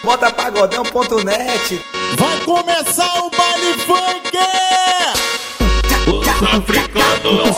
Bota pagodão.net. Vai começar o baile funk! Os africanos.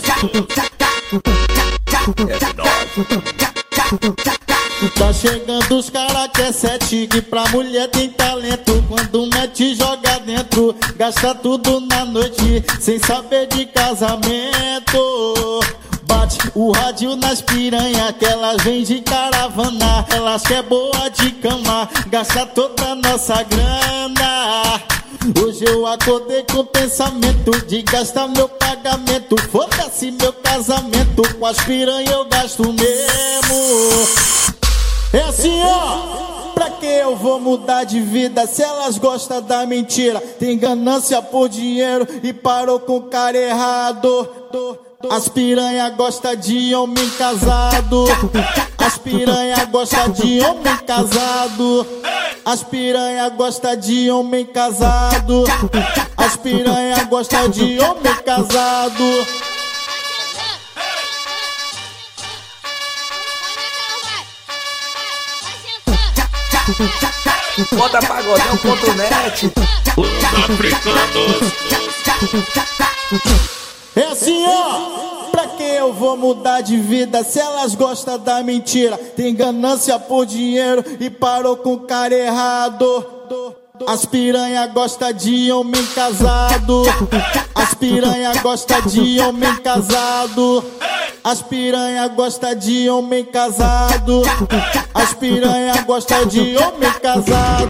Tá chegando os cara que é sete, que pra mulher tem talento. Quando mete joga dentro, gasta tudo na noite, sem saber de casamento. Bate o rádio nas piranha, que elas vêm de caravana. Elas que é boa de cama, gasta toda a nossa grana. Hoje eu acordei com o pensamento de gastar meu pagamento. Foda-se meu casamento, com as piranha eu gasto mesmo. É assim, ó, pra que eu vou mudar de vida se elas gostam da mentira? Tem ganância por dinheiro e parou com o cara errado. As piranha gostam de homem casado. As piranha gostam de homem casado. As piranha gostam de homem casado. As piranha gostam de homem casado. Bota pagodão.net. Os africanos. É assim, ó, pra que eu vou mudar de vida se elas gostam da mentira? Tem ganância por dinheiro e parou com o cara errado. As piranha gostam de homem casado. As piranha gostam de homem casado. As piranha gostam de homem casado. As piranha gostam de homem casado.